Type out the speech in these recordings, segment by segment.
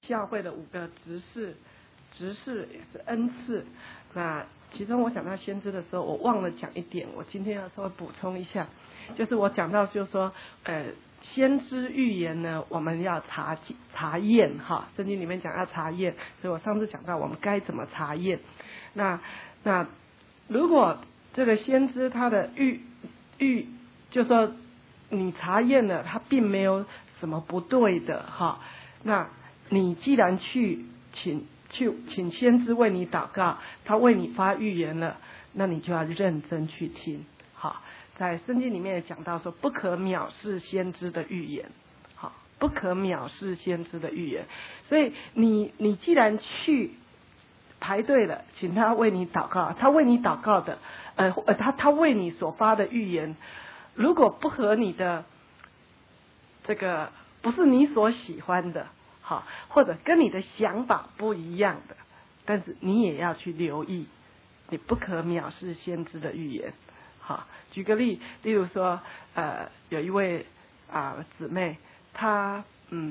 教会的5个执事也是恩赐。那其中我讲到先知的时候，我忘了讲一点，我今天要稍微补充一下，就是我讲到就是说，先知预言呢，我们要查验哈，圣经里面讲要查验，所以我上次讲到我们该怎么查验。那如果这个先知他的就说你查验了，他并没有什么不对的哈，那你既然请先知为你祷告，他为你发预言了，那你就要认真去听。好，在圣经里面也讲到说，不可藐视先知的预言。好，不可藐视先知的预言。所以你既然去排队了，请他为你祷告，他为你祷告的，他为你所发的预言，如果不合你的这个，不是你所喜欢的，好，或者跟你的想法不一样的，但是你也要去留意，你不可藐视先知的预言。好，举个例如说，有一位姊妹，她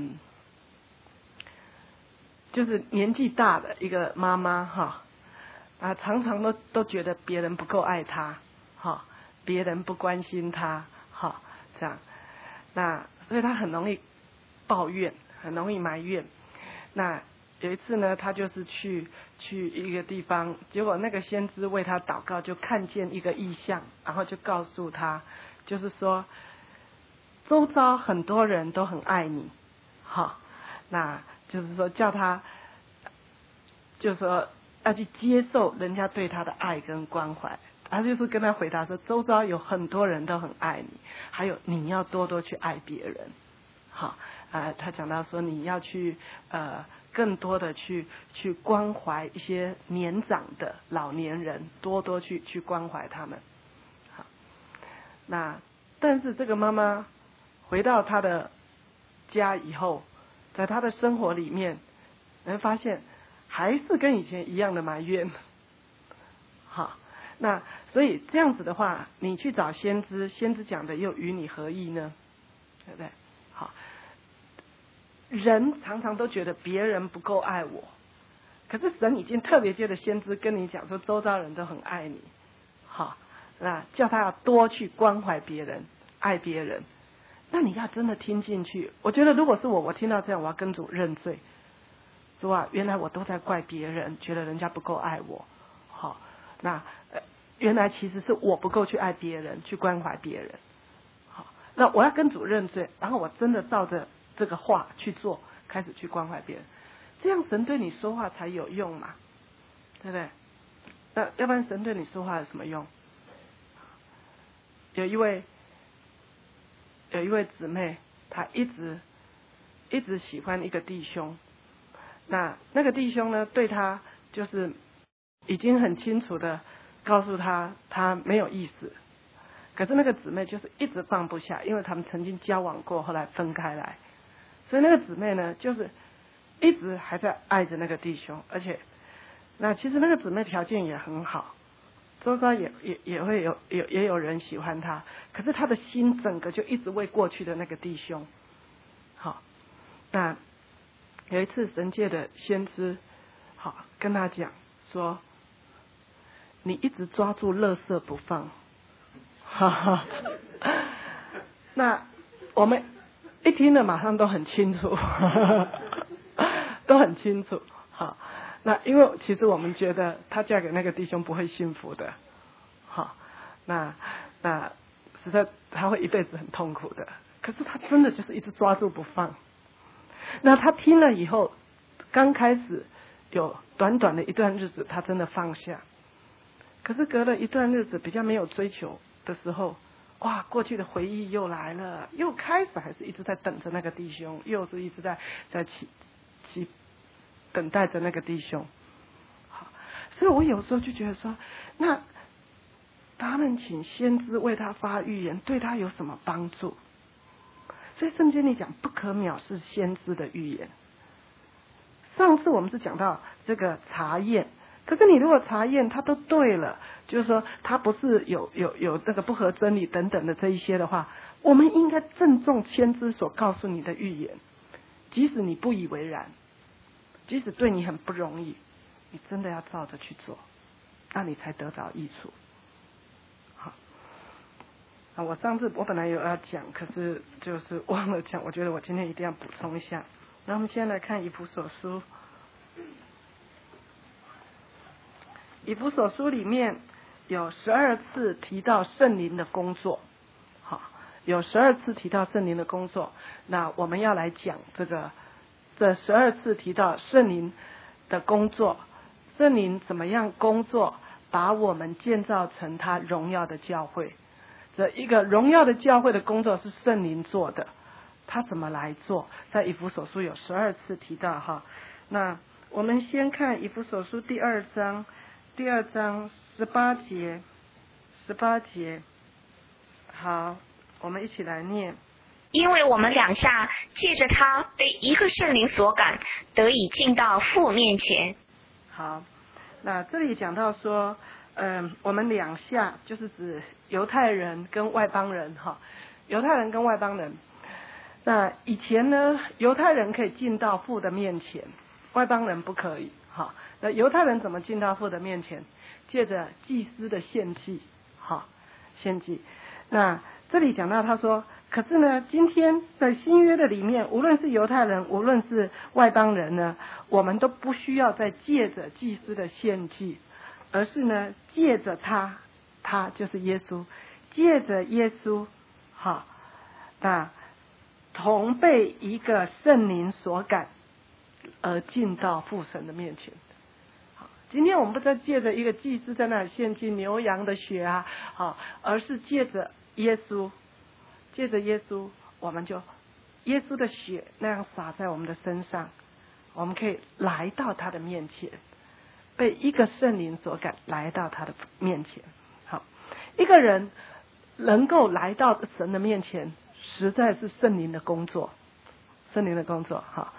就是年纪大的一个妈妈哈，常常都觉得别人不够爱她，哈，别人不关心她，哈，这样，那所以她很容易抱怨，很容易埋怨。那有一次呢，她就是去一个地方，结果那个先知为她祷告，就看见一个异象，然后就告诉她，就是说周遭很多人都很爱你，好，那就是说叫她，就是说要去接受人家对她的爱跟关怀。他就是跟他回答说，周遭有很多人都很爱你，还有你要多多去爱别人。好，他讲到说你要去更多的去关怀一些年长的老年人，多多去关怀他们。好，那但是这个妈妈回到她的家以后，在她的生活里面，能发现还是跟以前一样的埋怨。好，那所以这样子的话，你去找先知，先知讲的又与你何异呢？对不对？好，人常常都觉得别人不够爱我，可是神已经特别借着先知跟你讲说，周遭人都很爱你。好，那叫他要多去关怀别人，爱别人。那你要真的听进去。我觉得如果是我听到这样，我要跟主认罪，主啊，原来我都在怪别人，觉得人家不够爱我。好，那原来其实是我不够去爱别人，去关怀别人。好，那我要跟主认罪，然后我真的照着这个话去做，开始去关怀别人，这样神对你说话才有用嘛，对不对？那要不然神对你说话有什么用？有一位姊妹，她一直喜欢一个弟兄，那个弟兄呢，对她就是已经很清楚的告诉他没有意思，可是那个姊妹就是一直放不下，因为他们曾经交往过，后来分开来，所以那个姊妹呢，就是一直还在爱着那个弟兄，而且那其实那个姊妹条件也很好，周遭也会有人喜欢她，可是她的心整个就一直为过去的那个弟兄。好，那有一次神界的先知好跟他讲说，你一直抓住垃圾不放。哈哈，那我们一听了马上都很清楚，都很清楚。好，那因为其实我们觉得她嫁给那个弟兄不会幸福的。好，那实在她会一辈子很痛苦的。可是她真的就是一直抓住不放。那她听了以后，刚开始有短短的一段日子，她真的放下。可是隔了一段日子，比较没有追求的时候，哇，过去的回忆又来了，又开始还是一直在等着那个弟兄，又是一直在等待着那个弟兄。好，所以我有时候就觉得说，那他们请先知为他发预言，对他有什么帮助？所以圣经里讲，不可藐视先知的预言。上次我们是讲到这个查验。可是你如果查验他都对了，就是说他不是有这个不合真理等等的这一些的话，我们应该郑重先知所告诉你的预言，即使你不以为然， 即使对你很不容易，你真的要照着去做，那你才得着益处。好，我上次我本来有要讲，可是就是忘了讲，我觉得我今天一定要补充一下。那我们先来看以弗所书，以弗所书里面有12次提到圣灵的工作，好，有12次提到圣灵的工作。那我们要来讲这12次提到圣灵的工作，圣灵怎么样工作，把我们建造成他荣耀的教会。这一个荣耀的教会的工作是圣灵做的，他怎么来做？在以弗所书有12次提到哈。那我们先看以弗所书第2章18节，好，我们一起来念。 因为我们两下借着他被一个圣灵所感，得以进到父面前。 好，那这里讲到说，我们两下就是指犹太人跟外邦人哈，犹太人跟外邦人。那以前呢，犹太人可以进到父的面前，外邦人不可以哈。那犹太人怎么进到父的面前？借着祭司的献祭，哈，献祭。那这里讲到他说，可是呢，今天在新约的里面，无论是犹太人，无论是外邦人呢，我们都不需要再借着祭司的献祭，而是呢，借着他就是耶稣，借着耶稣，好，那同被一个圣灵所感，而进到父神的面前。好，今天我们不再借着一个祭司在那里献祭牛羊的血啊，好，而是借着耶稣，我们就耶稣的血那样洒在我们的身上，我们可以来到他的面前，被一个圣灵所感，来到他的面前。好，一个人能够来到神的面前，实在是圣灵的工作，哈，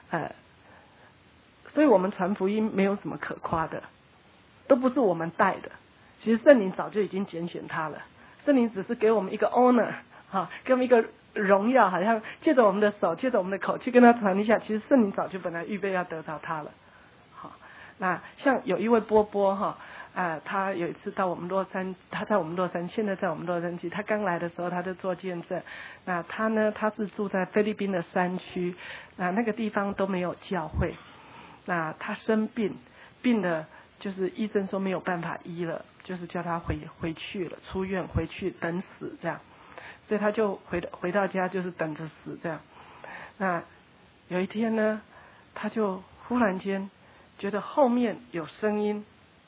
所以我们传福音没有什么可夸的，都不是我们带的，其实圣灵早就已经拣选他了，圣灵只是给我们一个 honor， 哈，给我们一个荣耀，好像借着我们的手，借着我们的口去跟他传一下，其实圣灵早就本来预备要得到他了。好，那像有一位波波哈，他有一次到我们洛杉矶，他在我们洛杉矶，现在在我们洛杉矶，他刚来的时候他就做见证。那他是住在菲律宾的山区，那个地方都没有教会。那他生病了，就是医生说没有办法医了，就是叫他回去了，出院回去等死这样，所以他就回到家就是等着死这样。那有一天呢，他就忽然间觉得后面有声音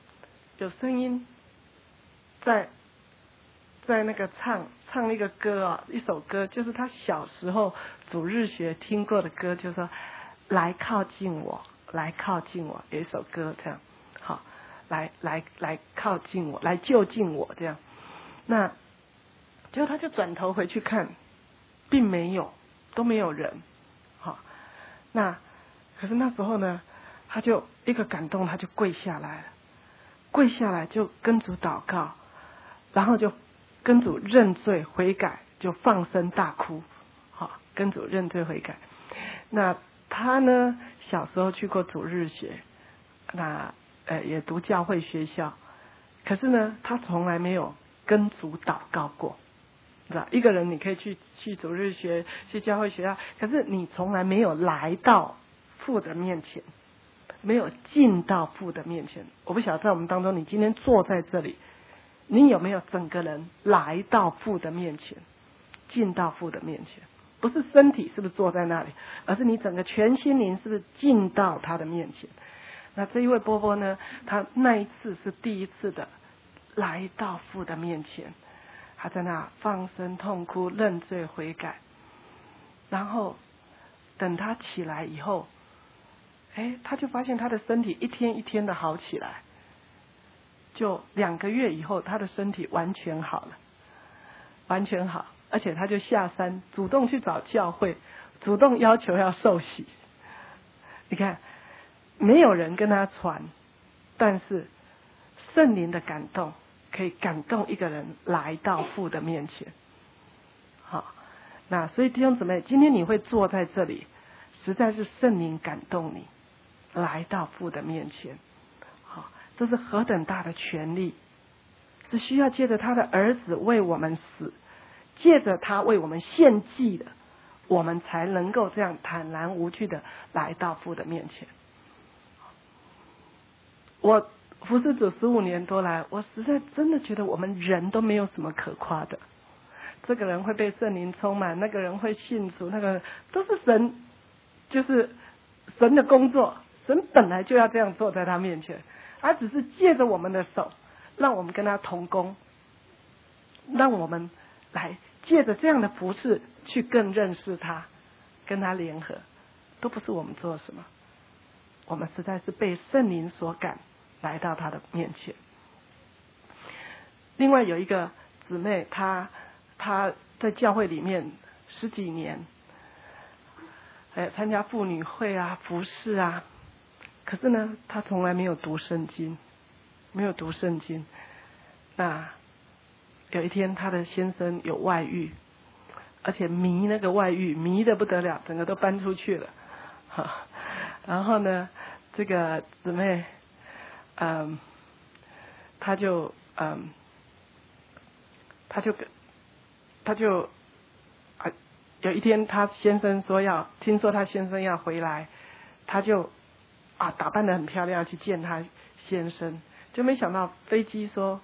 在那个唱一个歌啊，一首歌，就是他小时候主日学听过的歌，就是说来靠近我，有一首歌这样，好，来靠近我，来就近我这样。那结果他就转头回去看，并没有，都没有人，好，那可是那时候呢，他就一个感动，他就跪下来就跟主祷告，然后就跟主认罪悔改，就放声大哭，好，跟主认罪悔改。那他呢，小时候去过主日学，那也读教会学校，可是呢，他从来没有跟主祷告过，是吧？一个人你可以去主日学，去教会学校，可是你从来没有来到父的面前，没有进到父的面前。我不晓得在我们当中，你今天坐在这里，你有没有整个人来到父的面前，进到父的面前？不是身体是不是坐在那里，而是你整个全心灵是不是进到他的面前。那这一位波波呢，他那一次是第一次的来到父的面前，他在那放声痛哭，认罪悔改。然后等他起来以后，他就发现他的身体一天一天的好起来，就2个月以后，他的身体完全好了，完全好。而且他就下山主动去找教会，主动要求要受洗。你看，没有人跟他传，但是圣灵的感动可以感动一个人来到父的面前。好，那所以弟兄姊妹，今天你会坐在这里，实在是圣灵感动你， 来到父的面前。好，这是何等大的权利，是需要借着他的儿子为我们死，借着他为我们献祭的，我们才能够这样坦然无惧的来到父的面前。我服侍主15年多来，我实在真的觉得我们人都没有什么可夸的。这个人会被圣灵充满，那个人会信主，那个都是神，就是神的工作。神本来就要这样做在他面前，他只是借着我们的手，让我们跟他同工，让我们来借着这样的服事去更认识他，跟他联合，都不是我们做什么，我们实在是被圣灵所感来到他的面前。另外有一个姊妹，她在教会里面10几年，参加妇女会啊，服事啊，可是呢，她从来没有读圣经，没有读圣经。那有一天，她的先生有外遇，而且迷那个外遇，迷得不得了，整个都搬出去了。然后呢，这个姊妹，她就有一天，她先生听说她先生要回来，她就打扮得很漂亮去见她先生，就没想到飞机说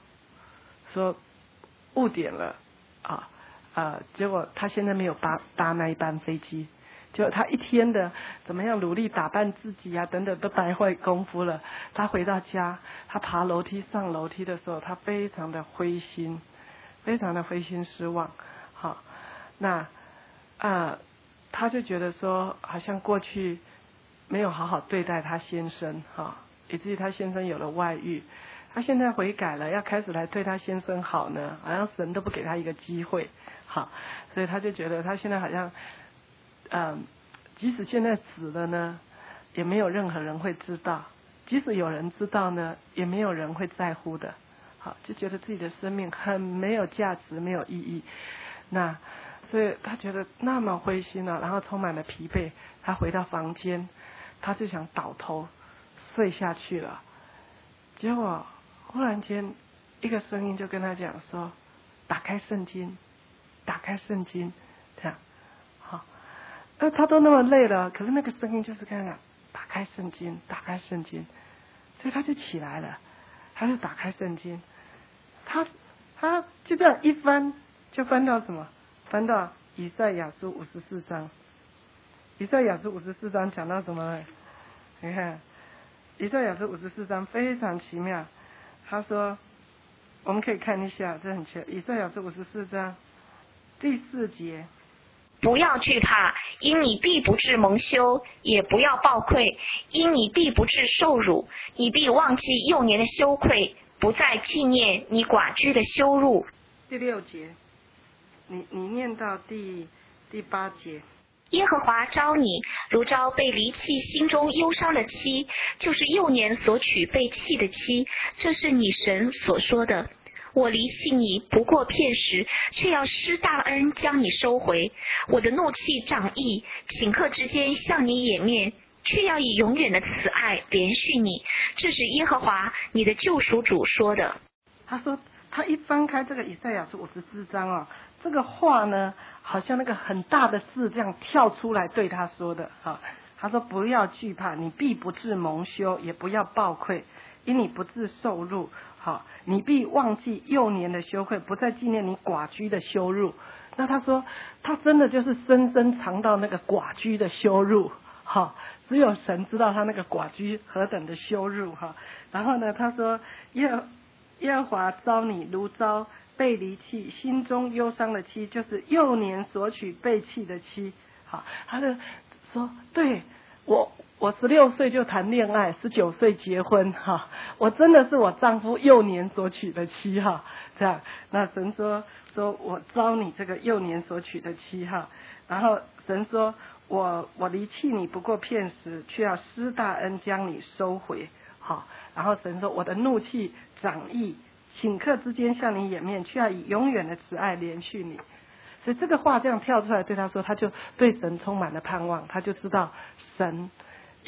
误点了结果她现在没有搭那一班飞机，结果她一天的怎么样努力打扮自己啊等等都白费功夫了。她回到家，她爬楼梯上楼梯的时候，她非常的灰心，非常的灰心失望。好，那她就觉得说，好像过去没有好好对待她先生以至于她先生有了外遇。她现在悔改了，要开始来对她先生好呢，好像神都不给她一个机会。好，所以她就觉得她现在好像即使现在死了呢，也没有任何人会知道，即使有人知道呢，也没有人会在乎的。好，就觉得自己的生命很没有价值，没有意义。那所以他觉得那么灰心了，然后充满了疲惫。他回到房间，他就想倒头睡下去了。结果忽然间一个声音就跟他讲说：“打开圣经，打开圣经。”这样，好，那他都那么累了，可是那个声音就是跟他讲：“打开圣经，打开圣经。”所以他就起来了，他就打开圣经，他就这样一翻，就翻到什么？翻到以赛亚书54章。以赛亚书54章讲到什么呢？你看，以赛亚书54章非常奇妙。他说，我们可以看一下，这很奇妙。以赛亚书54章第4节。 不要惧怕，因你必不至蒙羞；也不要抱愧，因你必不至受辱。你必忘记幼年的羞愧，不再纪念你寡居的羞辱。 第6节，你念到第8节。 耶和华招你，如招被离弃心中忧伤的妻，就是幼年所娶被弃的妻。这是你神所说的。我离弃你不过片时，却要施大恩将你收回。我的怒气长溢，顷刻之间向你掩面，却要以永远的慈爱连续你。这是耶和华你的救赎主说的。 他说，他一翻开这个以赛亚书54章这个话呢，好像那个很大的字这样跳出来对他说的他说：“不要惧怕，你必不至蒙羞，也不要抱愧，因你不至受辱。你必忘记幼年的羞愧，不再纪念你寡居的羞辱。”那他说，他真的就是深深尝到那个寡居的羞辱。只有神知道他那个寡居何等的羞辱。然后呢，他说耶和华招你，如招被离弃心中忧伤的妻，就是幼年所娶被弃的妻。他就说，对，我16岁就谈恋爱，19岁结婚我真的是我丈夫幼年所娶的妻这样。那神说我招你这个幼年所娶的妻然后神说我离弃你不过片时，却要施大恩将你收回然后神说我的怒气长溢，顷刻之间向你掩面，却要以永远的慈爱连续你。所以这个话这样跳出来对他说，他就对神充满了盼望，他就知道神要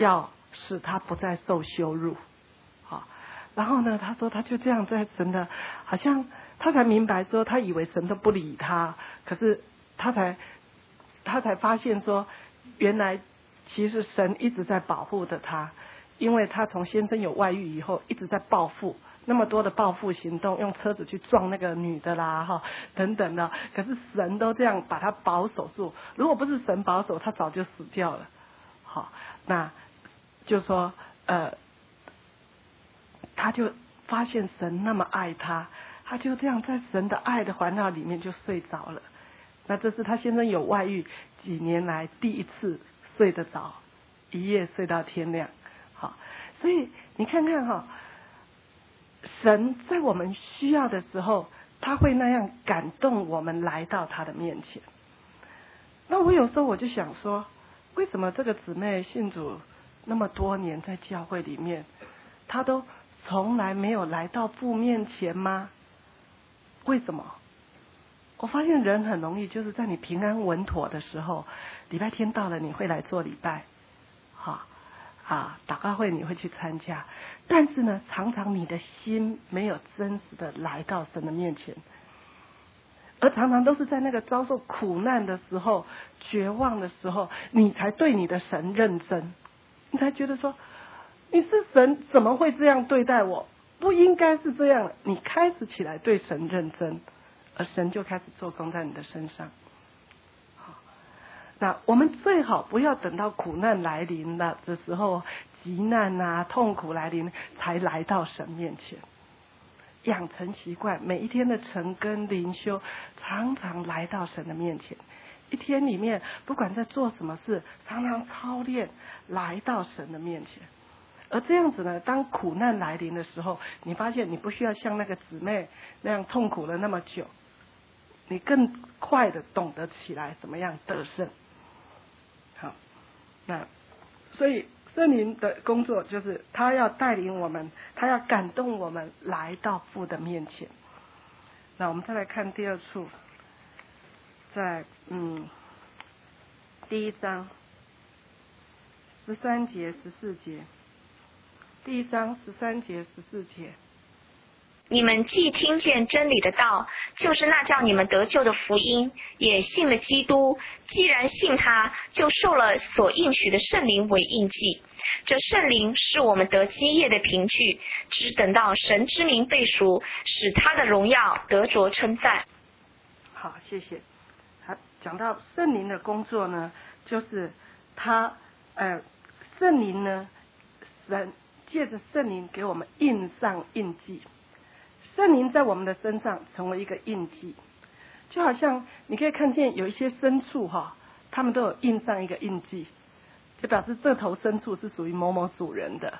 使他不再受羞辱。好，然后呢，他说他就这样在神的，好像他才明白说，他以为神都不理他，可是他才发现说，原来其实神一直在保护着他，因为他从先生有外遇以后一直在报复，那么多的报复行动，用车子去撞那个女的啦，哈，等等的，可是神都这样把他保守住，如果不是神保守，他早就死掉了。好，那就说他就发现神那么爱他，他就这样在神的爱的环绕里面就睡着了。那这是他先生有外遇几年来第一次睡得着，一夜睡到天亮。好，所以你看看哈，神在我们需要的时候，他会那样感动我们来到他的面前。那我有时候我就想说，为什么这个姊妹信主那么多年，在教会里面，她都从来没有来到父面前吗？为什么？我发现人很容易就是在你平安稳妥的时候，礼拜天到了你会来做礼拜，祷告会你会去参加，但是呢，常常你的心没有真实的来到神的面前，而常常都是在那个遭受苦难的时候、绝望的时候，你才对你的神认真，你才觉得说，你是神，怎么会这样对待我？不应该是这样。你开始起来对神认真，而神就开始做工在你的身上。好，那我们最好不要等到苦难来临了的时候，急难啊、痛苦来临，才来到神面前。养成习惯，每一天的晨更灵修，常常来到神的面前。一天里面，不管在做什么事，常常操练来到神的面前。而这样子呢，当苦难来临的时候，你发现你不需要像那个姊妹那样痛苦了那么久，你更快的懂得起来怎么样得胜。好，那所以圣灵的工作就是他要带领我们，他要感动我们来到父的面前。那我们再来看第二处，在第一章13节14节，第一章13节14节。 你们既听见真理的道，就是那叫你们得救的福音，也信了基督。既然信他，就受了所应许的圣灵为印记。这圣灵是我们得基业的凭据，只等到神之名被赎，使他的荣耀得着称赞。 好，谢谢。讲到圣灵的工作呢，就是他圣灵呢，神借着圣灵给我们印上印记。圣灵在我们的身上成为一个印记，就好像你可以看见有一些牲畜他们都有印上一个印记，就表示这头牲畜是属于某某主人的。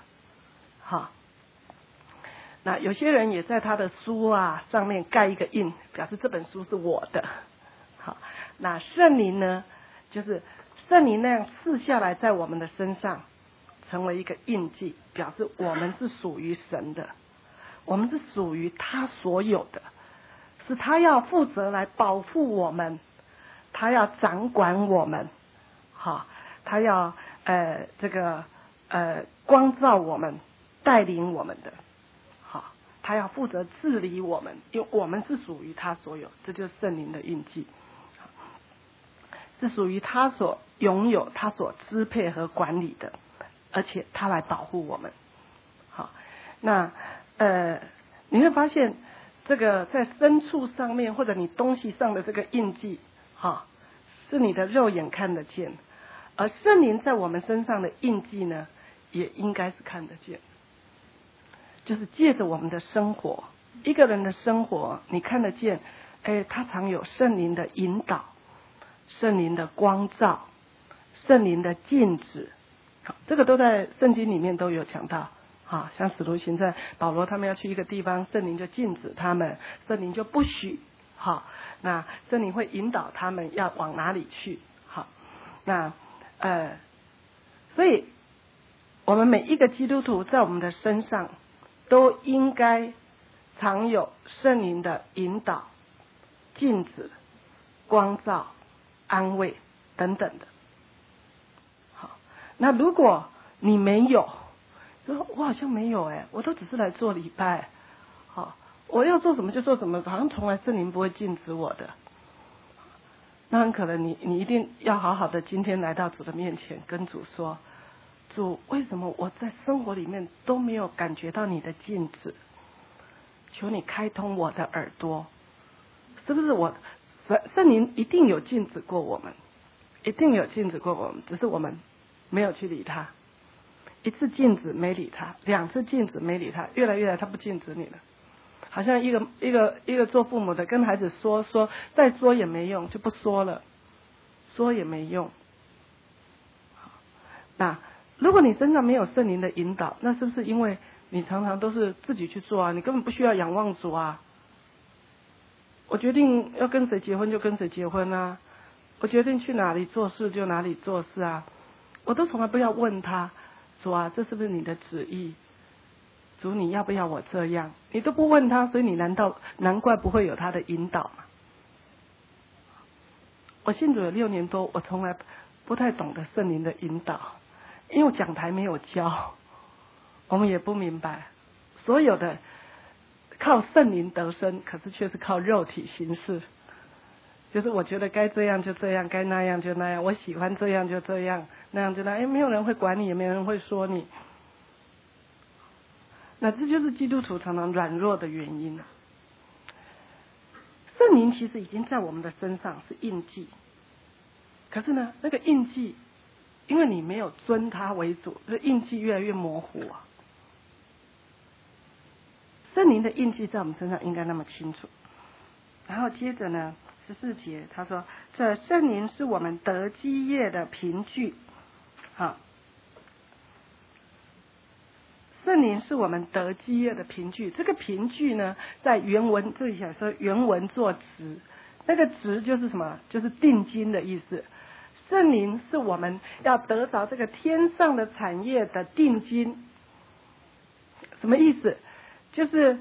那有些人也在他的书上面盖一个印，表示这本书是我的。好，那圣灵呢，就是圣灵那样赐下来在我们的身上，成为一个印记，表示我们是属于神的。我们是属于他所有的，是他要负责来保护我们，他要掌管我们，他要光照我们，带领我们的，他要负责治理我们，因为我们是属于他所有，这就是圣灵的印记，是属于他所拥有、他所支配和管理的，而且他来保护我们。好，那你会发现这个在牲畜上面或者你东西上的这个印记，是你的肉眼看得见，而圣灵在我们身上的印记呢，也应该是看得见，就是借着我们的生活，一个人的生活你看得见，他常有圣灵的引导，圣灵的光照，圣灵的禁止，这个都在圣经里面都有讲到。像使徒行传，保罗他们要去一个地方，圣灵就禁止他们，圣灵就不许。那圣灵会引导他们要往哪里去。那所以我们每一个基督徒在我们的身上都应该常有圣灵的引导、禁止、光照、安慰等等的。好，那如果你没有，说我好像没有我都只是来做礼拜，好，我要做什么就做什么，好像从来圣灵不会禁止我的。那很可能你一定要好好的今天来到主的面前，跟主说，主，为什么我在生活里面都没有感觉到你的禁止？求你开通我的耳朵，是不是圣灵一定有禁止过我们，一定有禁止过我们，只是我们没有去理他。一次禁止没理他，两次禁止没理他，越来越来他不禁止你了。好像一个做父母的跟孩子说再说也没用，就不说了，说也没用。那如果你身上没有圣灵的引导，那是不是因为你常常都是自己去做啊？你根本不需要仰望主啊。我决定要跟谁结婚就跟谁结婚啊，我决定去哪里做事就哪里做事啊，我都从来不要问他，主啊，这是不是你的旨意？主，你要不要我这样？你都不问他，所以你难怪不会有他的引导嘛。我信主有6年多，我从来不太懂得圣灵的引导，因为讲台没有教，我们也不明白。所有的靠圣灵得生，可是却是靠肉体行事。就是我觉得该这样就这样，该那样就那样，我喜欢这样就这样，那样就那样，没有人会管你，也没有人会说你。那这就是基督徒常常软弱的原因。圣灵其实已经在我们的身上是印记，可是呢，那个印记，因为你没有尊他为主，这印记越来越模糊啊。圣灵的印记在我们身上应该那么清楚。然后接着呢，14节他说，这圣灵是我们得基业的凭据，好。圣灵是我们得基业的凭据，这个凭据呢，在原文这里想说原文作值，那个值就是什么？就是定金的意思。圣灵是我们要得着这个天上的产业的定金，什么意思？就是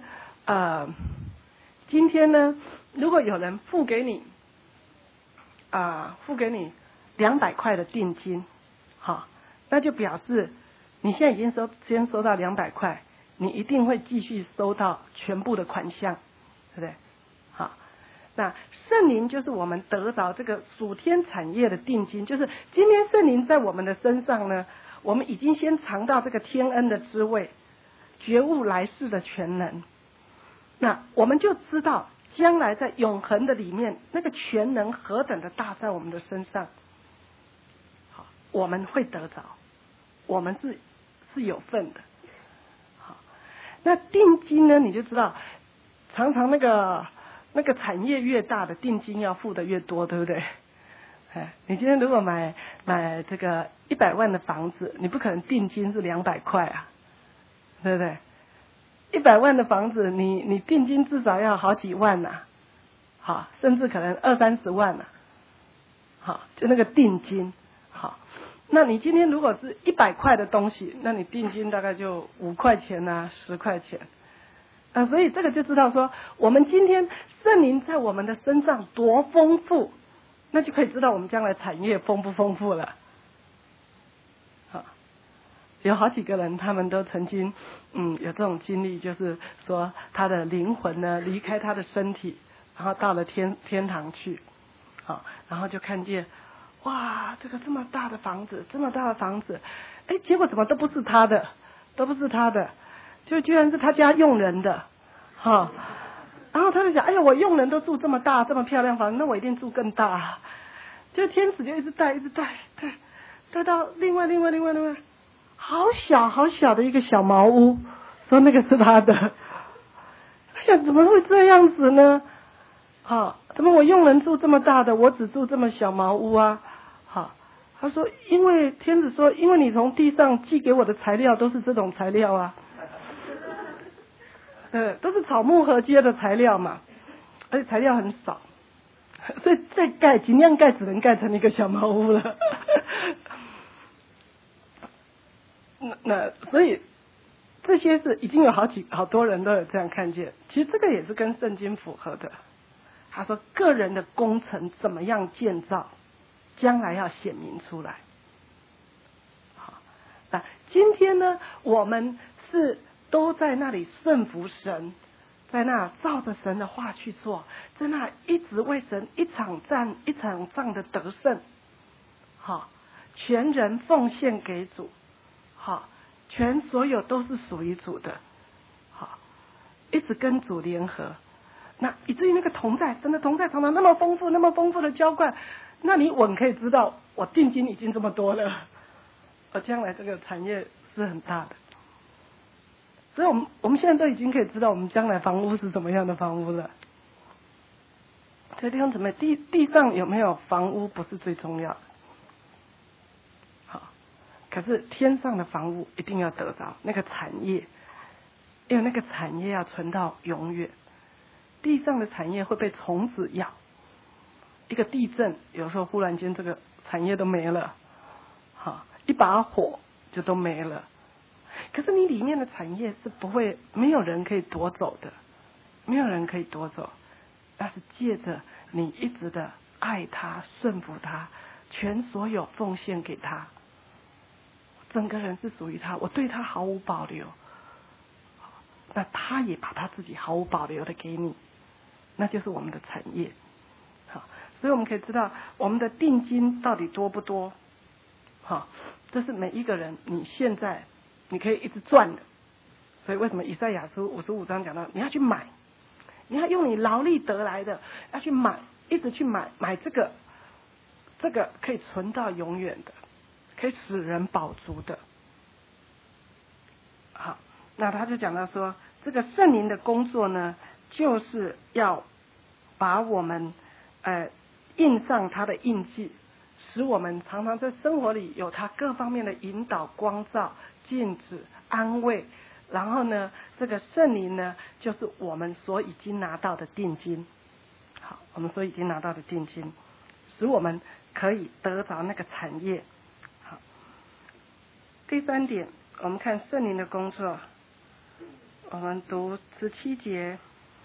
今天呢，如果有人付给你200块的定金，好，那就表示你现在已经先收到200块，你一定会继续收到全部的款项，对不对？好，那圣灵就是我们得着这个属天产业的定金，就是今天圣灵在我们的身上呢，我们已经先尝到这个天恩的滋味，觉悟来世的全能，那我们就知道将来在永恒的里面，那个全能何等的大在我们的身上，好，我们会得着，我们是有份的。好，那定金呢，你就知道，常常那个产业越大的定金要付的越多，对不对？你今天如果买这个100万的房子，你不可能定金是200块啊，对不对？100万的房子，你定金至少要好几万呐，好，甚至可能20-30万呐，好，就那个定金，好，那你今天如果是100块的东西，那你定金大概就5块钱啊，10块钱，所以这个就知道说，我们今天圣灵在我们的身上多丰富，那就可以知道我们将来产业丰不丰富了。好，有好几个人他们都曾经有这种经历，就是说他的灵魂呢离开他的身体，然后到了天堂去，好，然后就看见哇，这个这么大的房子，结果怎么都不是他的，就居然是他家佣人的，好，然后他就想，哎呀，我佣人都住这么大这么漂亮房子，那我一定住更大，就天使就一直带到另外好小的一个小茅屋，说那个是他的。哎呀，怎么会这样子呢？好，怎么我佣人住这么大的，我只住这么小茅屋啊？好，他说，天使说，因为你从地上寄给我的材料都是这种材料啊，都是草木合接的材料嘛，而且材料很少，所以再盖尽量盖只能盖成一个小茅屋了。那所以这些是已经有好多人都有这样看见，其实这个也是跟圣经符合的。他说个人的工程怎么样建造，将来要显明出来。好， 啊，今天呢，我们是都在那里顺服神，在那照着神的话去做，在那一直为神一场仗的得胜，好，全人奉献给主，好，全所有都是属于主的，好，一直跟主联合，那以至于那个同在，神的同在常常那么丰富的浇灌，那你稳可以知道，我定金已经这么多了，而将来这个产业是很大的。所以我们现在都已经可以知道我们将来房屋是怎么样的房屋了。所以弟兄姊妹，地上有没有房屋不是最重要的，好，可是天上的房屋一定要得着那个产业，因为那个产业要存到永远。地上的产业会被虫子咬，一个地震有时候忽然间这个产业都没了，好，一把火就都没了。可是你里面的产业是不会，没有人可以夺走的，没有人可以夺走，那是借着你一直的爱他、顺服他，全所有奉献给他，整个人是属于他，我对他毫无保留，那他也把他自己毫无保留的给你，那就是我们的产业。好，所以我们可以知道我们的定金到底多不多。好，这是每一个人你现在你可以一直赚的。所以为什么以赛亚书55章讲到你要去买，你要用你劳力得来的要去买，一直去买这个可以存到永远的，可以使人饱足的。好，那他就讲到说，这个圣灵的工作呢，就是要把我们印上他的印记，使我们常常在生活里有他各方面的引导、光照、禁止、安慰。然后呢，这个圣灵呢，就是我们所已经拿到的定金。好，我们所已经拿到的定金，使我们可以得着那个产业。好，第三点，我们看圣灵的工作，我们读17节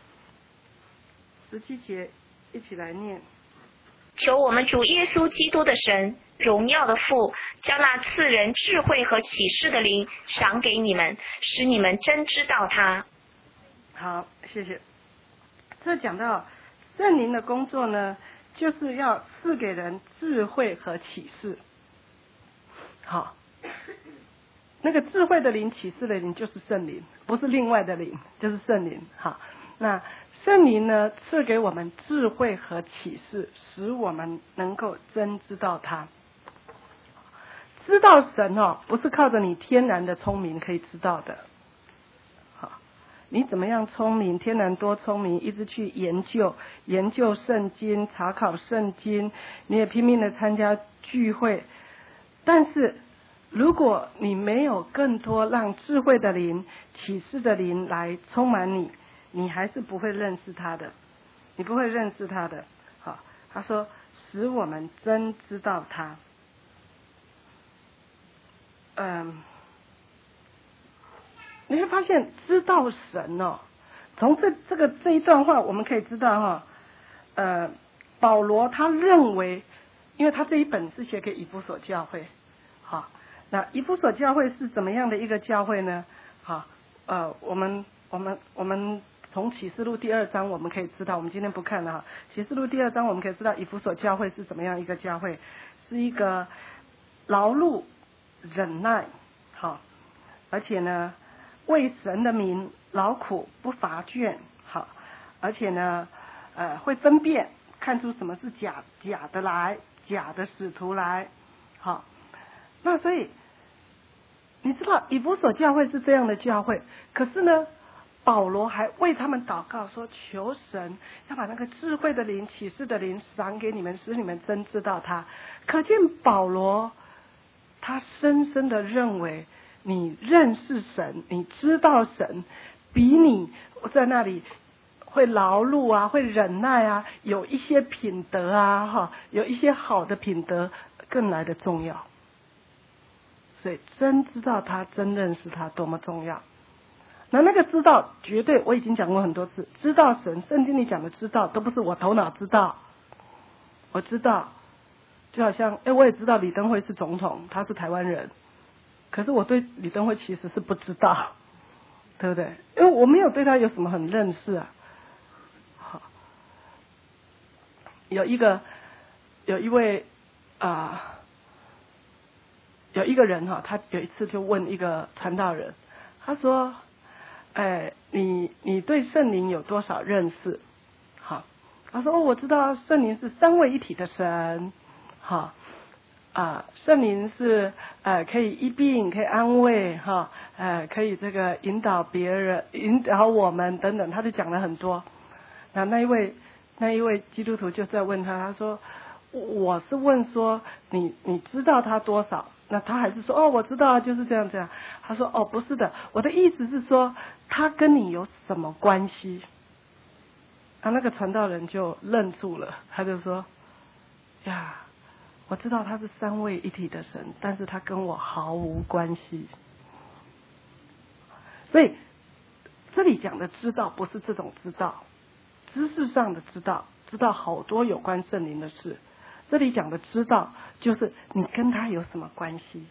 一起来念。 求我们主耶稣基督的神，荣耀的父，将那赐人智慧和启示的灵赏给你们，使你们真知道他。 好，谢谢。这讲到圣灵的工作呢，就是要赐给人智慧和启示。好，那个智慧的灵、启示的灵就是圣灵，不是另外的灵，就是圣灵。好，那圣灵呢，赐给我们智慧和启示，使我们能够真知道他。知道神不是靠着你天然的聪明可以知道的。好，你怎么样聪明，天然多聪明，一直去研究圣经，查考圣经，你也拼命的参加聚会，但是如果你没有更多让智慧的灵、启示的灵来充满你，你还是不会认识他的，你不会认识他的。好，他说使我们真知道他。你会发现知道神从这一段话我们可以知道保罗他认为，因为他这一本是写给以弗所教会。好，那以弗所教会是怎么样的一个教会呢？好，我们从启示录第2章我们可以知道，我们今天不看了启示录第2章我们可以知道以弗所教会是怎么样一个教会，是一个劳碌忍耐，好，而且呢为神的名劳苦不乏倦，好，而且呢会分辨看出什么是假的来，假的使徒来。好，那所以你知道以弗所教会是这样的教会，可是呢保罗还为他们祷告说，求神要把那个智慧的灵、启示的灵赏给你们，使你们真知道他。可见保罗他深深的认为，你认识神，你知道神，比你在那里会劳碌啊，会忍耐啊，有一些品德啊，有一些好的品德更来的重要。所以真知道他，真认识他多么重要。那个知道绝对，我已经讲过很多次，知道神，圣经里讲的知道都不是我头脑知道，我知道就好像我也知道李登辉是总统，他是台湾人， 可是我对李登辉其实是不知道，对不对？因为我没有对他有什么很认识啊。好，有一位有一个人哈，他有一次就问一个传道人，他说：“你对圣灵有多少认识？”好，他说：“我知道圣灵是三位一体的神。”好。圣灵是可以医病，可以安慰哈，可以这个引导别人，引导我们等等，他就讲了很多。那一位基督徒就在问他，他说：“我是问说你知道他多少？”那他还是说：“我知道啊，就是这样。”他说：“不是的，我的意思是说他跟你有什么关系？”那个传道人就愣住了，他就说：“呀。”我知道他是三位一体的神，但是他跟我毫无关系。所以这里讲的知道不是这种知道，知识上的知道好多有关圣灵的事。这里讲的知道就是你跟他有什么关系，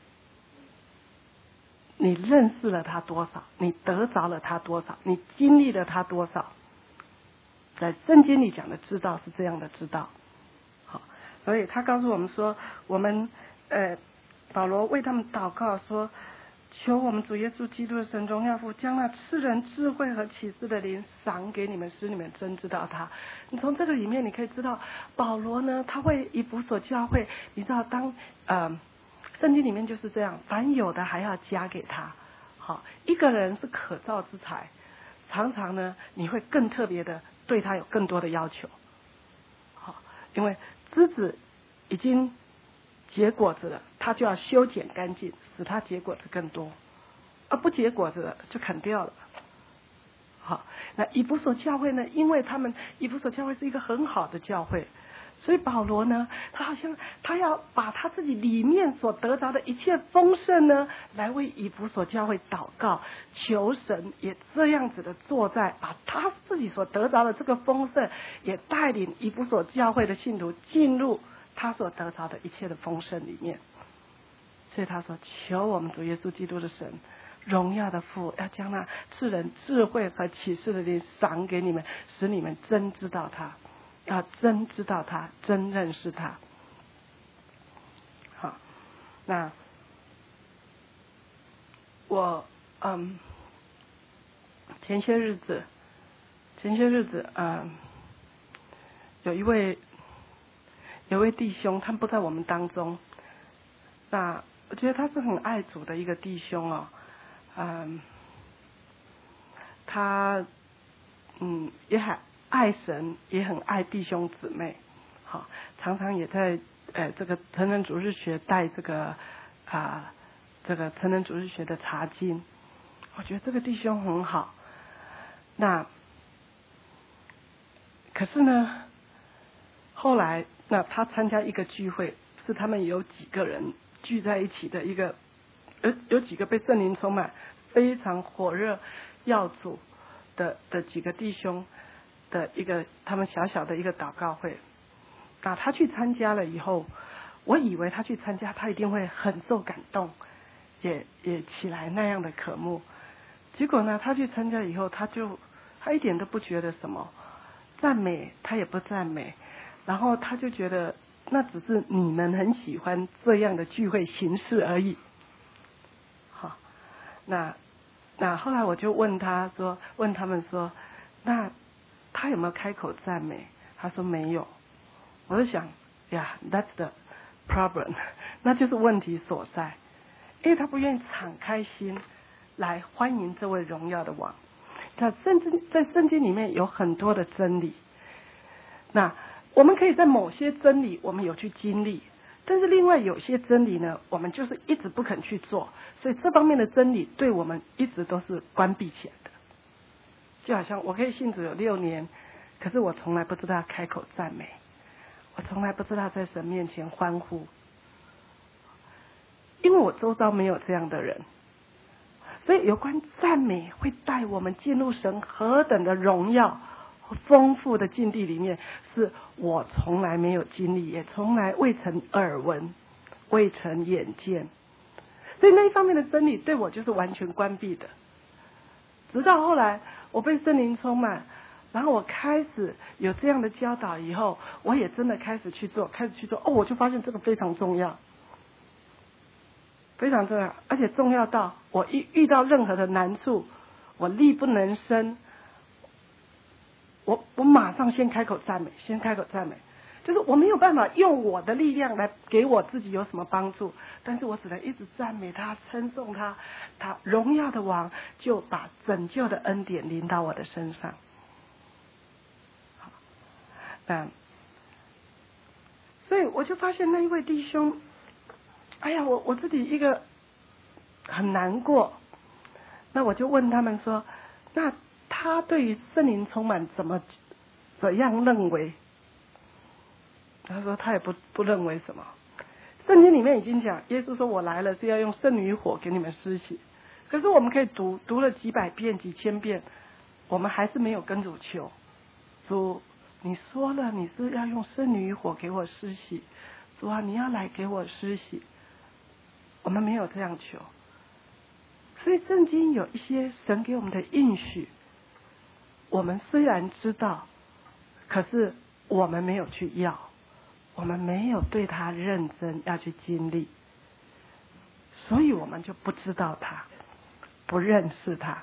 你认识了他多少，你得着了他多少，你经历了他多少。在圣经里讲的知道是这样的知道。所以他告诉我们说，我们保罗为他们祷告说，求我们主耶稣基督的神荣耀父将那赐人智慧和启示的灵赏给你们，使你们真知道他。你从这个里面你可以知道，保罗呢他为以弗所教会，你知道当圣经里面就是这样，凡有的还要加给他。好，一个人是可造之材，常常呢你会更特别的对他有更多的要求。好，因为枝子已经结果子了，它就要修剪干净，使它结果子更多，而不结果子了就砍掉了。好，那以弗所教会呢，因为以弗所教会是一个很好的教会，所以保罗呢，他要把他自己里面所得着的一切丰盛呢，来为以弗所教会祷告，求神也这样子的把他自己所得着的这个丰盛，也带领以弗所教会的信徒进入他所得着的一切的丰盛里面。所以他说，求我们主耶稣基督的神荣耀的父，要将那赐人智慧和启示的灵赏给你们，使你们真知道他，要真知道他，真认识他。好，那我前些日子有一位弟兄，他不在我们当中。那我觉得他是很爱主的一个弟兄哦，他也很爱神，也很爱弟兄姊妹，好，常常也在这个成人主日学带这个成人主日学的查经。我觉得这个弟兄很好。那可是呢，后来他参加一个聚会，是他们有几个人聚在一起的一个，有几个被圣灵充满、非常火热要主的几个弟兄的一个他们小小的一个祷告会。那他去参加了以后，我以为他去参加，他一定会很受感动，也起来那样的渴慕。结果呢，他去参加以后，他一点都不觉得什么赞美，他也不赞美，然后他就觉得那只是你们很喜欢这样的聚会形式而已。好，那后来我就问他们说，那他有没有开口赞美？他说没有。我就想呀 ，that's the problem， 那就是问题所在，因为他不愿意敞开心来欢迎这位荣耀的王。那甚至在圣经里面有很多的真理，那我们可以在某些真理我们有去经历，但是另外有些真理呢，我们就是一直不肯去做，所以这方面的真理对我们一直都是关闭起来的。就好像我可以信主有6年，可是我从来不知道开口赞美，我从来不知道在神面前欢呼，因为我周遭没有这样的人。所以有关赞美会带我们进入神何等的荣耀丰富的境地里面，是我从来没有经历，也从来未曾耳闻，未曾眼见。 所以那一方面的真理对我就是完全关闭的。直到后来我被圣灵充满，然后我开始有这样的教导以后，我也真的开始去做，我就发现这个非常重要，非常重要，而且重要到我一遇到任何的难处，我力不能生，我马上先开口赞美，就是我没有办法用我的力量来给我自己有什么帮助，但是我只能一直赞美他，称颂他，他荣耀的王就把拯救的恩典临到我的身上。好，所以我就发现那一位弟兄，哎呀，我自己一个很难过。那我就问他们说，那他对于圣灵充满怎样认为？他说他也不认为什么。圣经里面已经讲，耶稣说我来了是要用圣灵与火给你们施洗。可是我们可以读了几百遍几千遍，我们还是没有跟主求。主，你说了你是要用圣灵与火给我施洗，主啊，你要来给我施洗，我们没有这样求。所以圣经有一些神给我们的应许，我们虽然知道，可是我们没有去要，我们没有对他认真要去经历，所以我们就不知道他，不认识他。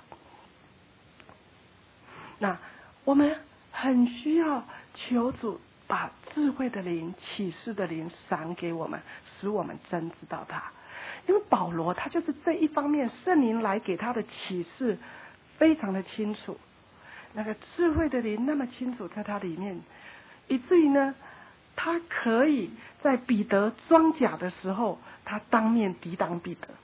那我们很需要求主把智慧的灵、启示的灵赏给我们，使我们真知道他。因为保罗他就是这一方面，圣灵来给他的启示非常的清楚，那个智慧的灵那么清楚在他里面，以至于呢，他可以在彼得装甲的时候，他当面抵挡彼得。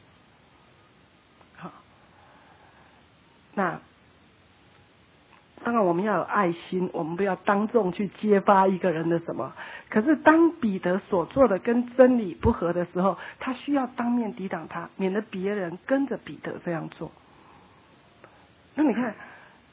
好，那当然我们要有爱心，我们不要当众去揭发一个人的什么。可是当彼得所做的跟真理不合的时候，他需要当面抵挡他，免得别人跟着彼得这样做。那你看，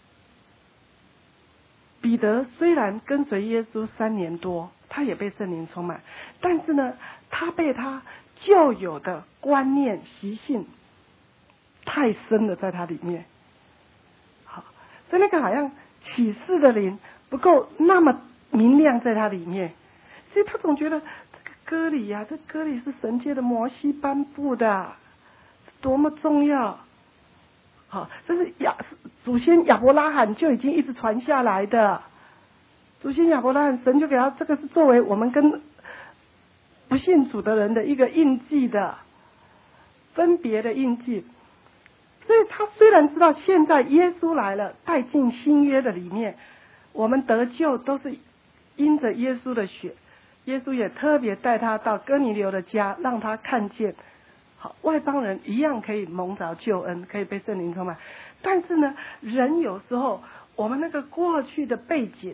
彼得虽然跟随耶稣3年多，他也被圣灵充满，但是呢，他被他旧有的观念习性太深了在他里面。好，所以那个好像启示的灵不够那么明亮在他里面，所以他总觉得这个割礼啊，这割礼是神界的摩西颁布的，多么重要。好，这是祖先亚伯拉罕就已经一直传下来的。祖先亚伯拉罕，神就给他这个是作为我们跟不信主的人的一个印记的分别的印记。所以他虽然知道现在耶稣来了，带进新约的里面，我们得救都是因着耶稣的血，耶稣也特别带他到哥尼流的家，让他看见。好，外邦人一样可以蒙着救恩，可以被圣灵充满。但是呢，人有时候我们那个过去的背景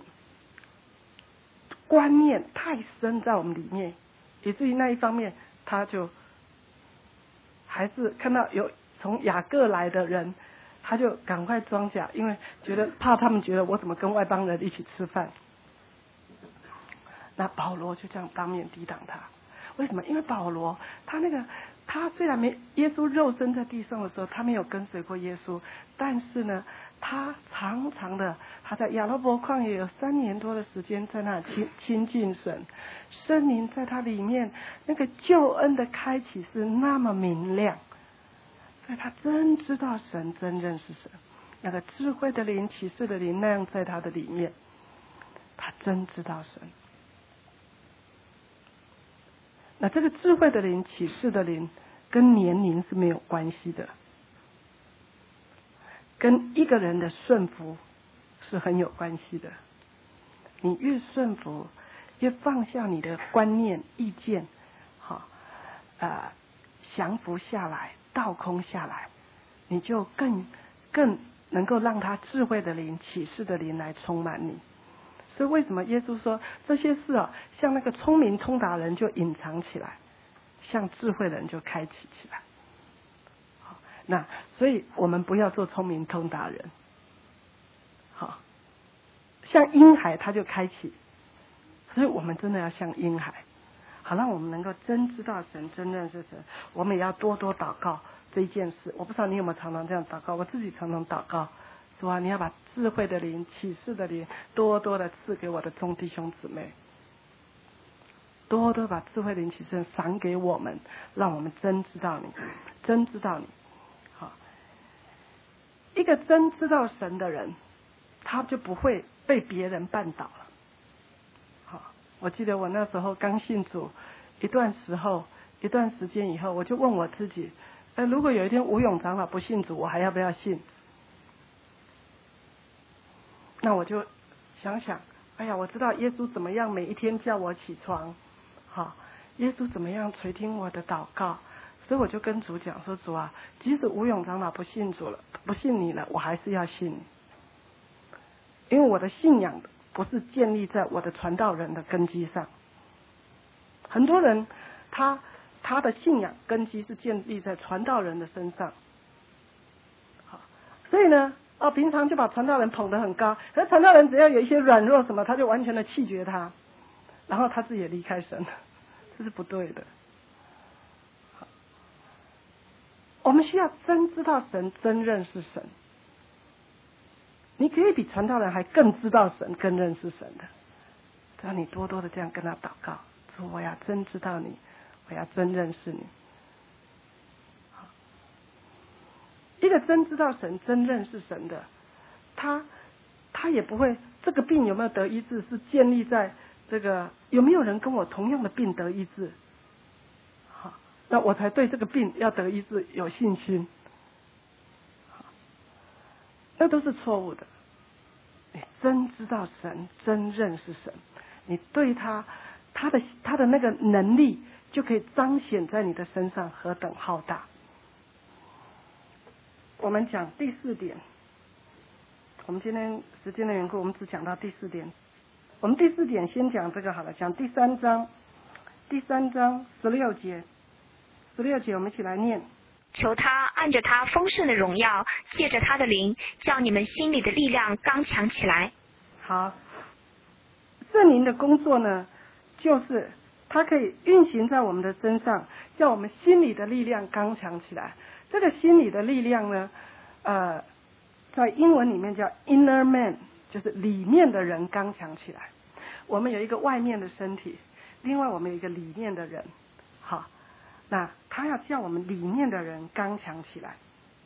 观念太深在我们里面，以至于那一方面他就还是看到有从雅各来的人，他就赶快装甲，因为怕他们觉得我怎么跟外邦人一起吃饭。那保罗就这样当面抵挡他。为什么？因为保罗他虽然耶稣肉身在地上的时候，他没有跟随过耶稣，但是呢，他常常的他在亚罗伯旷野有3年多的时间在那亲近神，圣灵在他里面，那个救恩的开启是那么明亮，所以他真知道神，真认识神，那个智慧的灵、启示的灵那样在他的里面，他真知道神。那这个智慧的灵、启示的灵跟年龄是没有关系的，跟一个人的顺服是很有关系的。你越顺服，越放下你的观念、意见，降服下来，倒空下来，你就更能够让他智慧的灵、启示的灵来充满你。所以为什么耶稣说这些事像那个聪明通达人就隐藏起来，像智慧人就开启起来。好，那所以我们不要做聪明通达人。好，像婴孩他就开启，所以我们真的要像婴孩。 好让我们能够真知道神，真认识神。我们也要多多祷告这一件事。我不知道你有没有常常这样祷告，我自己常常祷告，主啊，你要把智慧的灵、启示的灵多多的赐给我的众弟兄姊妹，多多把智慧灵启示赏给我们，让我们真知道你，真知道你。好，一个真知道神的人，他就不会被别人绊倒了。好，我记得我那时候刚信主一段时间以后，我就问我自己，如果有一天吴永长老不信主，我还要不要信？那我就想想，哎呀，我知道耶稣怎么样每一天叫我起床，好，耶稣怎么样垂听我的祷告，所以我就跟主讲说，主啊，即使吴永长老不信主了，不信你了，我还是要信你，因为我的信仰不是建立在我的传道人的根基上。很多人他的信仰根基是建立在传道人的身上，好，所以呢，平常就把传道人捧得很高，可是传道人只要有一些软弱什么，他就完全的弃绝他，然后他自己也离开神了，这是不对的。我们需要真知道神，真认识神。你可以比传道人还更知道神，更认识神的，只要你多多的这样跟他祷告，说我要真知道你，我要真认识你。一个真知道神、真认识神的，他也不会，这个病有没有得医治，是建立在这个有没有人跟我同样的病得医治，好，那我才对这个病要得医治有信心。那都是错误的。你真知道神，真认识神，你对他的那个能力就可以彰显在你的身上，何等浩大。我们讲第4点，我们今天时间的缘故，我们只讲到第4点。我们第4点先讲这个好了，讲第3章16节，16节我们一起来念。 求他按着他丰盛的荣耀，借着他的灵，叫你们心里的力量刚强起来。 好，圣灵的工作呢，就是它可以运行在我们的身上，叫我们心里的力量刚强起来。这个心理的力量呢，在英文里面叫 inner man， 就是里面的人刚强起来。我们有一个外面的身体，另外我们有一个里面的人，好。那他要叫我们里面的人刚强起来。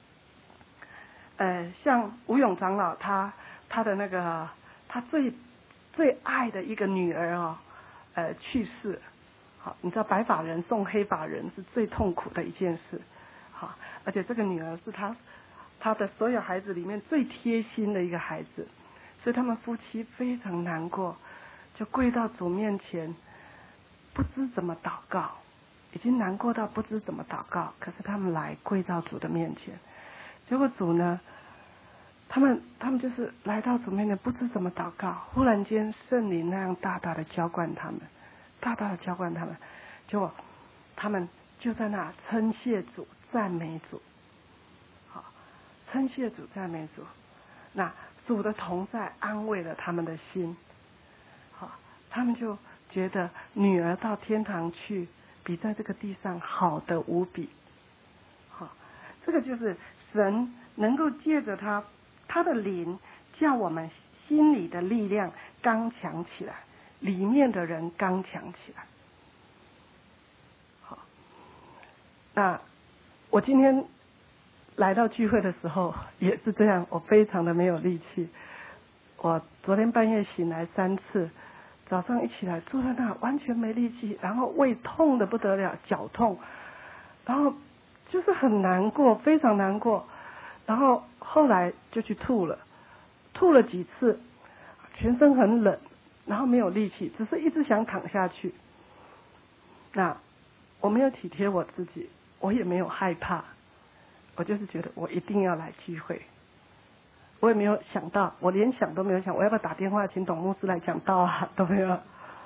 像吴永长老他的那个他最爱的一个女儿去世，好，你知道白发人送黑发人是最痛苦的一件事，好，而且这个女儿是他的所有孩子里面最贴心的一个孩子，所以他们夫妻非常难过，就跪到主面前，不知怎么祷告。已经难过到不知怎么祷告，可是他们来跪到主的面前，结果主呢，他们就是来到主面前不知怎么祷告，忽然间圣灵那样大大的浇灌他们，结果他们就在那称谢主、赞美主，好，称谢主、赞美主，那主的同在安慰了他们的心，好，他们就觉得女儿到天堂去比在这个地上好得无比。好，这个就是神能够借着他的灵，叫我们心里的力量刚强起来，里面的人刚强起来。好，那我今天来到聚会的时候也是这样，我非常的没有力气。我昨天半夜醒来3次，早上一起来坐在那完全没力气，然后胃痛的不得了，脚痛，然后就是很难过，非常难过，然后后来就去吐了几次，全身很冷，然后没有力气，只是一直想躺下去。那我没有体贴我自己，我也没有害怕，我就是觉得我一定要来聚会。我也没有想到，我连想都没有想，我要不要打电话请董牧师来讲道啊？都没有。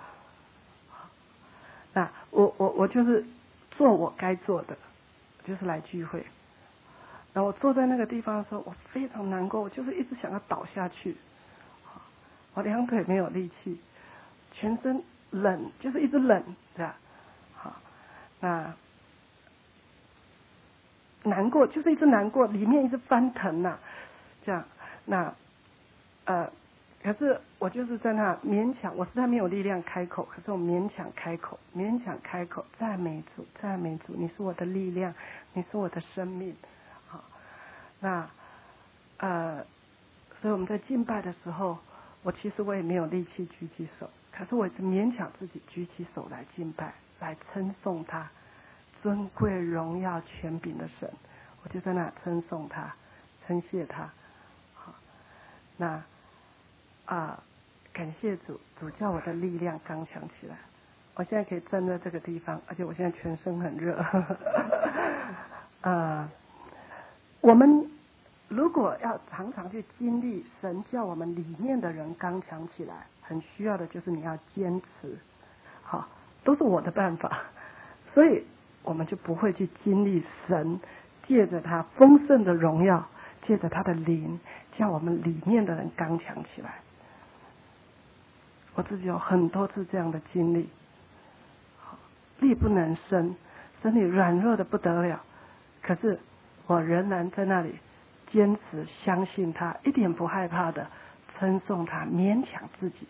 那我就是做我该做的，就是来聚会。然后我坐在那个地方的时候，我非常难过，我就是一直想要倒下去。我2腿没有力气，全身冷，就是一直冷，对吧？ 难过，就是一直难过，里面一直翻腾呐，这样，可是我就是在那勉强，我实在没有力量开口，可是我勉强开口，赞美主，赞美主，你是我的力量，你是我的生命，好，所以我们在敬拜的时候，其实我也没有力气举起手，可是我是勉强自己举起手来敬拜，来称颂他，尊贵荣耀权柄的神，我就在那称颂他，称谢他，好，感谢主，主叫我的力量刚强起来。我现在可以站在这个地方，而且我现在全身很热。我们如果要常常去经历神叫我们里面的人刚强起来，很需要的就是你要坚持。好，都是我的办法，所以我们就不会去经历神借着他丰盛的荣耀，借着他的灵，叫我们里面的人刚强起来。我自己有很多次这样的经历，力不能生，身体软弱的不得了，可是我仍然在那里坚持相信他，一点不害怕的称颂他，勉强自己，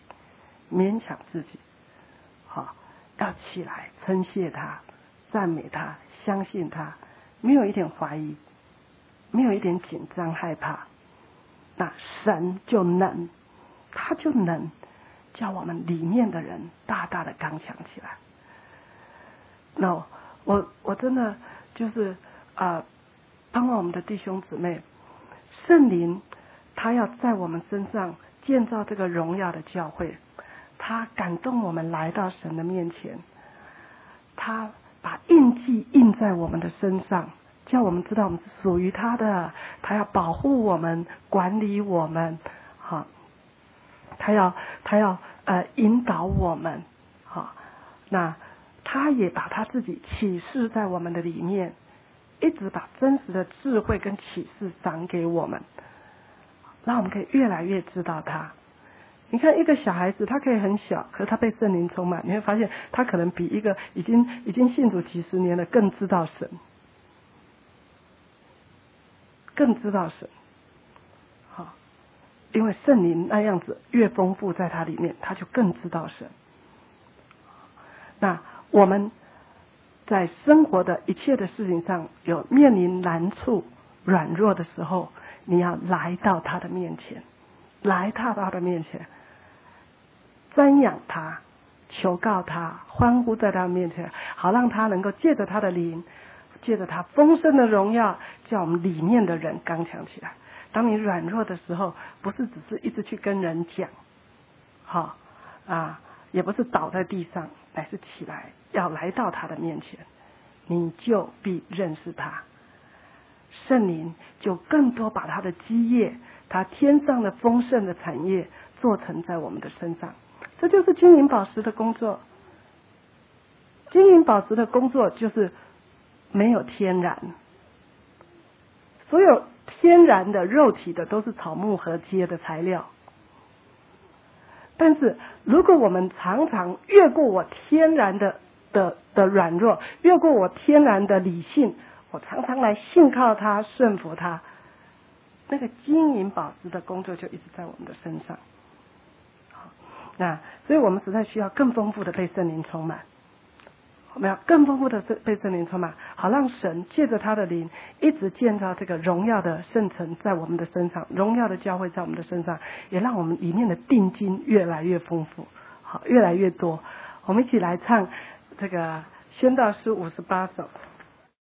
好，要起来称谢他，赞美他，相信他，没有一点怀疑，没有一点紧张害怕，那神就能，他就能叫我们里面的人大大的刚强起来。那我真的就是帮我们的弟兄姊妹，圣灵他要在我们身上建造这个荣耀的教会，他感动我们来到神的面前，他把印记印在我们的身上，叫我们知道我们是属于他的，他要保护我们，管理我们，好，他要引导我们，好，那他也把他自己启示在我们的里面，一直把真实的智慧跟启示赏给我们，让我们可以越来越知道他。你看一个小孩子，他可以很小，可是他被圣灵充满，你会发现他可能比一个已经信主几十年的更知道神，好，因为圣灵那样子越丰富在他里面，他就更知道神。那我们在生活的一切的事情上有面临难处、软弱的时候，你要来到他的面前，瞻仰他，求告他，欢呼在他的面前，好让他能够借着他的灵，借着他丰盛的荣耀，叫我们里面的人刚强起来。当你软弱的时候，不是只是一直去跟人讲，好也不是倒在地上，乃是起来，要来到他的面前，你就必认识他。圣灵就更多把他的基业，他天上的丰盛的产业做成在我们的身上。这就是金银宝石的工作。金银宝石的工作就是没有天然，所有天然的肉体的都是草木和秸的材料。但是如果我们常常越过我天然的软弱，越过我天然的理性，我常常来信靠他，顺服他，那个金银宝石的工作就一直在我们的身上。那所以我们实在需要更丰富的被圣灵充满，我们要更丰富的被圣灵充满，好让神借着他的灵一直建造这个荣耀的圣城在我们的身上，荣耀的教会在我们的身上，也让我们里面的定金越来越丰富，好，越来越多。我们一起来唱这个宣道诗58首。